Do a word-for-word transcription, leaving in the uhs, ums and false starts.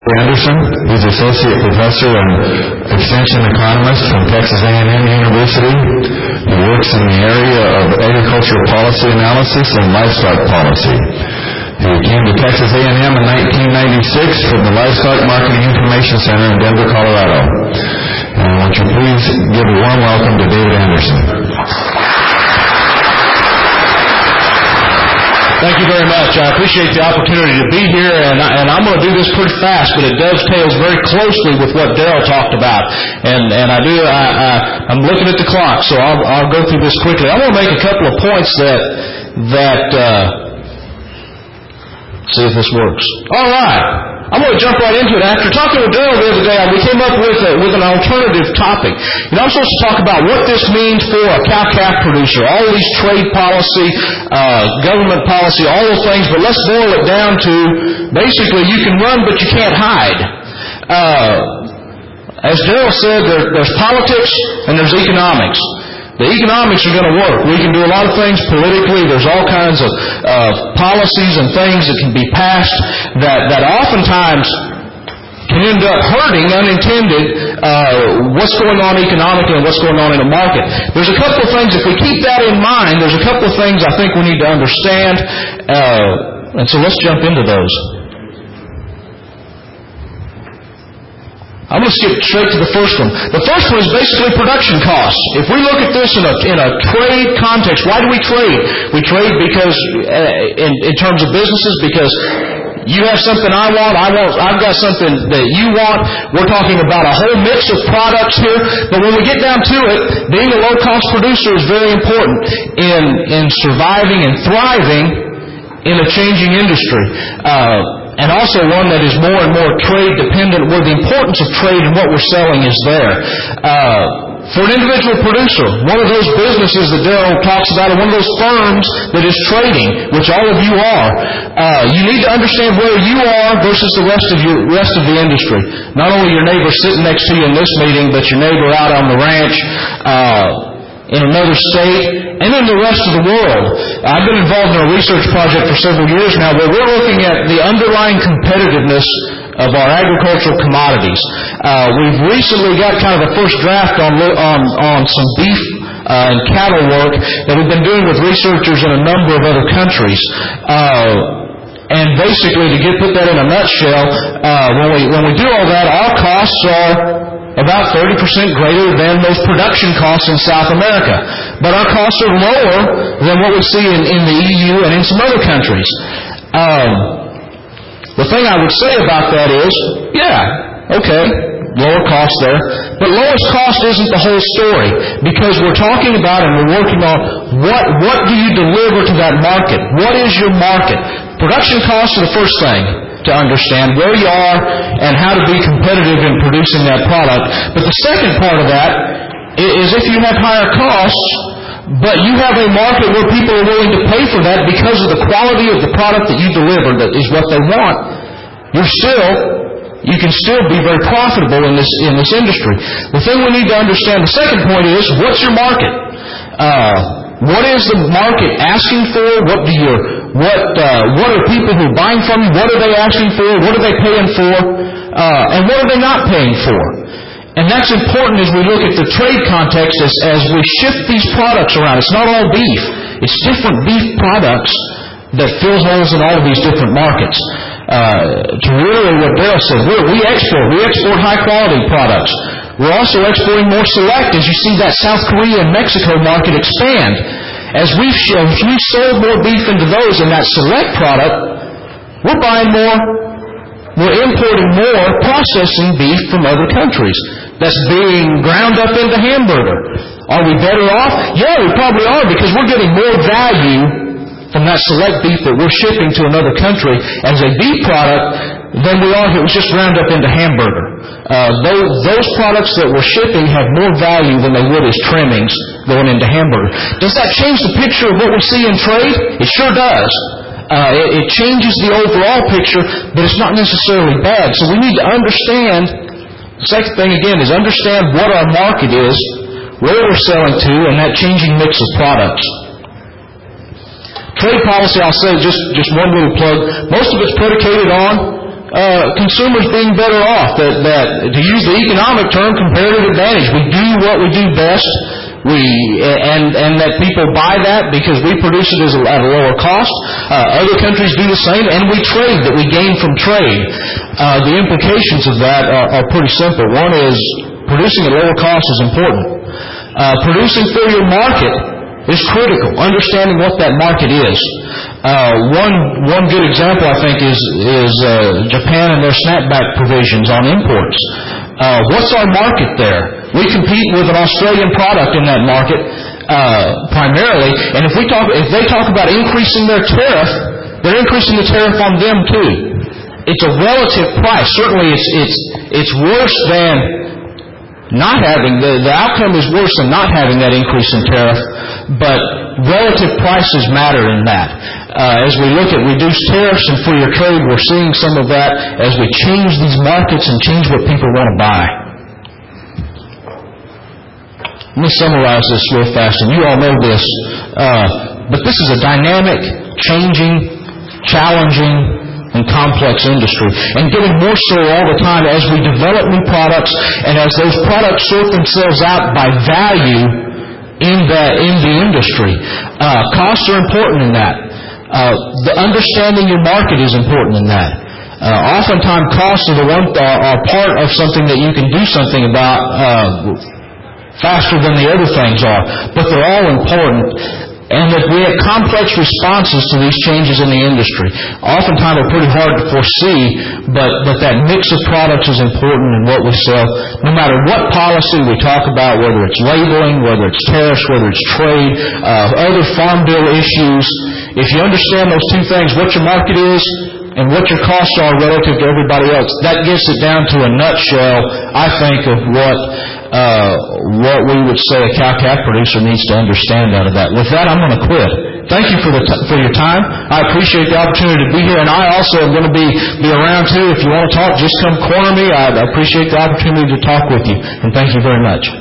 Anderson. He's Associate Professor and Extension Economist from Texas A and M University. He works in the area of agricultural policy analysis and livestock policy. He came to Texas A and M in nineteen ninety-six from the Livestock Marketing Information Center in Denver, Colorado. And won't you please give a warm welcome to David Anderson. Thank you very much. I appreciate the opportunity to be here, and, I, and I'm going to do this pretty fast, but it dovetails very closely with what Darrell talked about. And, and I do, I, I, I'm looking at the clock, so I'll, I'll go through this quickly. I want to make a couple of points that, that, uh, see if this works. All right. I'm going to jump right into it. After talking with Darrell the other day, we came up with a, with an alternative topic. You know, I'm supposed to talk about what this means for a cow-calf producer, all of these trade policy, uh, government policy, all those things, but let's boil it down to basically you can run but you can't hide. Uh, as Darrell said, there, there's politics and there's economics. The economics are going to work. We can do a lot of things politically. There's all kinds of uh, policies and things that can be passed that, that oftentimes can end up hurting unintended uh, what's going on economically and what's going on in the market. There's a couple of things, if we keep that in mind, there's a couple of things I think we need to understand. Uh, and so let's jump into those. I'm going to skip straight to the first one. The first one is basically production costs. If we look at this in a, in a trade context, why do we trade? We trade because, uh, in, in terms of businesses, because you have something I want, I want, I've got something that you want. We're talking about a whole mix of products here. But when we get down to it, being a low-cost producer is very important in, in surviving and thriving in a changing industry. Uh, And also one that is more and more trade dependent, where the importance of trade and what we're selling is there. Uh, for an individual producer, one of those businesses that Darrell talks about, and one of those firms that is trading, which all of you are, uh, you need to understand where you are versus the rest of your rest of the industry. Not only your neighbor sitting next to you in this meeting, but your neighbor out on the ranch, uh, in another state, and in the rest of the world. I've been involved in a research project for several years now where we're looking at the underlying competitiveness of our agricultural commodities. Uh, we've recently got kind of a first draft on on, on some beef uh, and cattle work that we've been doing with researchers in a number of other countries. Uh, and basically, to get put that in a nutshell, uh, when we when we do all that, our costs are about thirty percent greater than those production costs in South America. But our costs are lower than what we see in, in the E U and in some other countries. Um, the thing I would say about that is, yeah, okay, lower cost there. But lowest cost isn't the whole story, because we're talking about and we're working on what, what do you deliver to that market? What is your market? Production costs are the first thing to understand where you are and how to be competitive in producing that product. But the second part of that is if you have higher costs, but you have a market where people are willing to pay for that because of the quality of the product that you deliver that is what they want, you're still, you can still be very profitable in this, in this industry. The thing we need to understand, the second point is, what's your market? Uh, What is the market asking for? What do your what uh, what are people who are buying from you? What are they asking for? What are they paying for? Uh, and what are they not paying for? And that's important as we look at the trade context as, as we shift these products around. It's not all beef. It's different beef products that fill holes in all of these different markets. Uh, to reiterate what Darrell said, we're, we export. We export high-quality products. We're also exporting more select as you see that South Korea and Mexico market expand. As we've, as we've sold more beef into those in that select product, we're buying more, we're importing more processing beef from other countries that's being ground up into hamburger. Are we better off? Yeah, we probably are, because we're getting more value from that select beef that we're shipping to another country as a beef product than we are if it was just ground up into hamburger. Uh, those, those products that we're shipping have more value than they would as trimmings going into hamburger. Does that change the picture of what we see in trade? It sure does. Uh, it, it changes the overall picture, but it's not necessarily bad. So we need to understand, the second thing again is understand what our market is, where we're selling to, and that changing mix of products. Trade policy, I'll say just, just one little plug. Most of it's predicated on uh, consumers being better off. That, that, to use the economic term, comparative advantage. We do what we do best. We and and that people buy that because we produce it as a, at a lower cost. Uh, other countries do the same, and we trade that we gain from trade. Uh, the implications of that are, are pretty simple. One is producing at lower cost is important. Uh, producing for your market is critical. Understanding what that market is. Uh, one one good example I think is is uh, Japan and their snapback provisions on imports. Uh, what's our market there? We compete with an Australian product in that market uh, primarily, and if we talk, if they talk about increasing their tariff, they're increasing the tariff on them too. It's a relative price. Certainly, it's it's it's worse than not having the the outcome is worse than not having that increase in tariff, but relative prices matter in that. Uh, as we look at reduced tariffs and freer trade, we're seeing some of that as we change these markets and change what people want to buy. Let me summarize this real fast, and you all know this, uh, but this is a dynamic, changing, challenging, and complex industry, and getting more so all the time as we develop new products and as those products sort themselves out by value in the, in the industry. Uh, costs are important in that. Uh, the understanding your market is important in that. Uh, oftentimes, costs are the one uh, are part of something that you can do something about uh, faster than the other things are, but they're all important. And that we have complex responses to these changes in the industry. Oftentimes, they're pretty hard to foresee, but but that mix of products is important in what we sell. No matter what policy we talk about, whether it's labeling, whether it's tariffs, whether it's trade, uh, other farm bill issues. If you understand those two things, what your market is and what your costs are relative to everybody else, that gets it down to a nutshell, I think, of what uh, what we would say a cow-calf producer needs to understand out of that. With that, I'm going to quit. Thank you for the t- for your time. I appreciate the opportunity to be here, and I also am going to be, be around too. If you want to talk, just come corner me. I appreciate the opportunity to talk with you, and thank you very much.